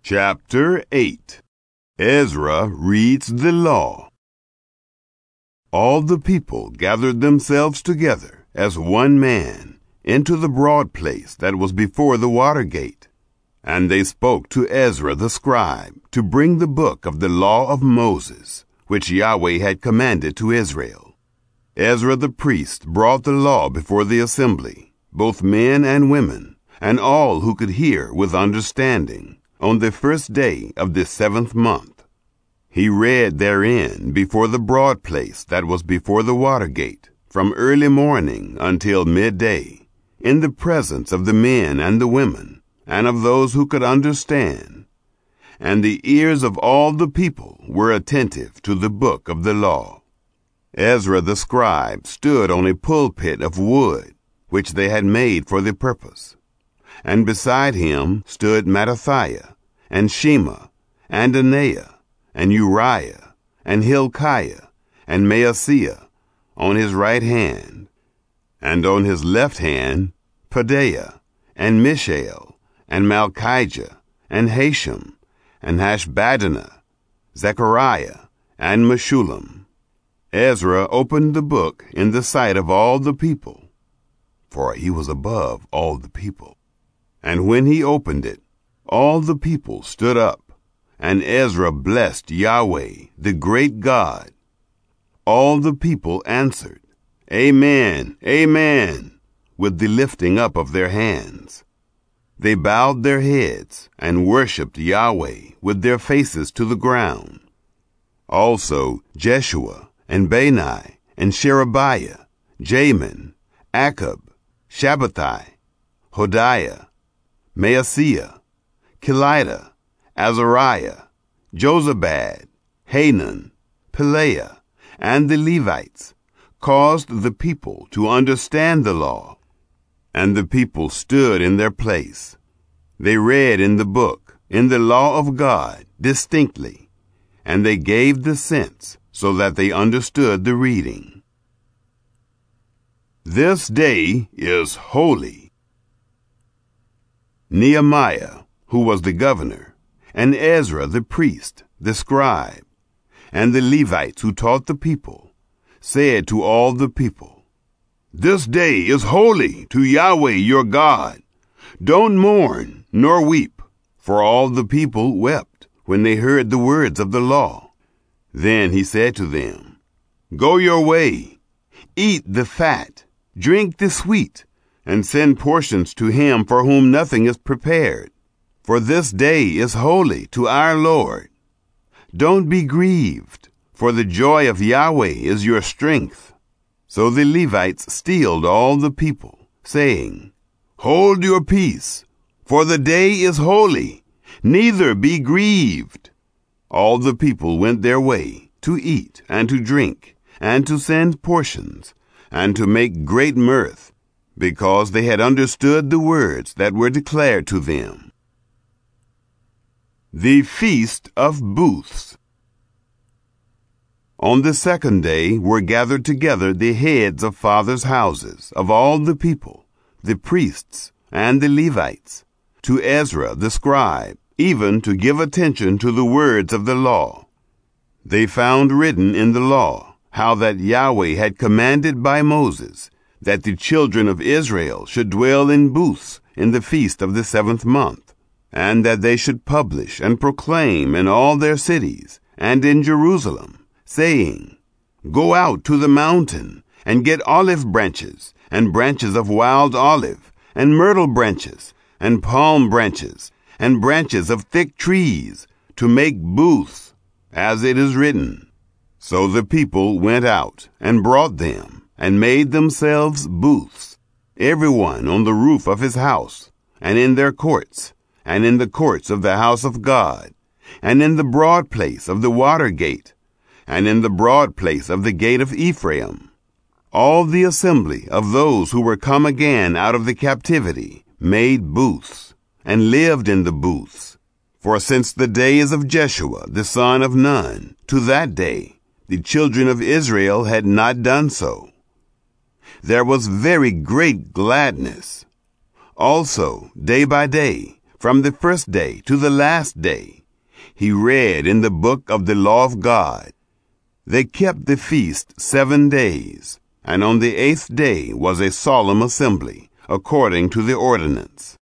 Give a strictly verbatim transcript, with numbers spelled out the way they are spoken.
Chapter eight. Ezra reads the law. All the people gathered themselves together as one man into the broad place that was before the water gate. And they spoke to Ezra the scribe to bring the book of the law of Moses, which Yahweh had commanded to Israel. Ezra the priest brought the law before the assembly, both men and women, and all who could hear with understanding, on the first day of the seventh month. He read therein before the broad place that was before the water gate, from early morning until midday, in the presence of the men and the women, and of those who could understand. And the ears of all the people were attentive to the book of the law. Ezra the scribe stood on a pulpit of wood, which they had made for the purpose. And beside him stood Mattathiah, and Shema, and Anaiah, and Uriah, and Hilkiah, and Maaseiah, on his right hand, and on his left hand Pedaiah, and Mishael, and Malchijah, and Hashem, and Hashbaddanah, Zechariah, and Meshullam. Ezra opened the book in the sight of all the people, for he was above all the people. And when he opened it, all the people stood up, and Ezra blessed Yahweh, the great God. All the people answered, Amen, Amen, with the lifting up of their hands. They bowed their heads and worshipped Yahweh with their faces to the ground. Also Jeshua, and Bani, and Sherebiah, Jamin, Akkub, Shabbatai, Hodiah, Maaseiah, Kelita, Azariah, Jozabad, Hanan, Pelaiah, and the Levites caused the people to understand the law. And the people stood in their place. They read in the book, in the law of God, distinctly, and they gave the sense so that they understood the reading. This day is holy. Nehemiah, who was the governor, and Ezra the priest, the scribe, and the Levites who taught the people, said to all the people, This day is holy to Yahweh your God. Don't mourn nor weep, for all the people wept when they heard the words of the law. Then he said to them, Go your way, eat the fat, drink the sweet, and send portions to him for whom nothing is prepared. For this day is holy to our Lord. Don't be grieved, for the joy of Yahweh is your strength. So the Levites stilled all the people, saying, Hold your peace, for the day is holy, neither be grieved. All the people went their way to eat and to drink, and to send portions, and to make great mirth, because they had understood the words that were declared to them. The Feast of Booths. On the second day were gathered together the heads of fathers' houses of all the people, the priests and the Levites, to Ezra the scribe, even to give attention to the words of the law. They found written in the law how that Yahweh had commanded by Moses that the children of Israel should dwell in booths in the feast of the seventh month, and that they should publish and proclaim in all their cities and in Jerusalem, saying, Go out to the mountain and get olive branches, and branches of wild olive, and myrtle branches, and palm branches, and branches of thick trees, to make booths, as it is written. So the people went out and brought them, and made themselves booths, everyone on the roof of his house, and in their courts, and in the courts of the house of God, and in the broad place of the water gate, and in the broad place of the gate of Ephraim. All the assembly of those who were come again out of the captivity made booths, and lived in the booths. For since the days of Jeshua the son of Nun to that day, the children of Israel had not done so. There was very great gladness. Also, day by day, from the first day to the last day. He read in the book of the law of God. They kept the feast seven days, and on the eighth day was a solemn assembly, according to the ordinance.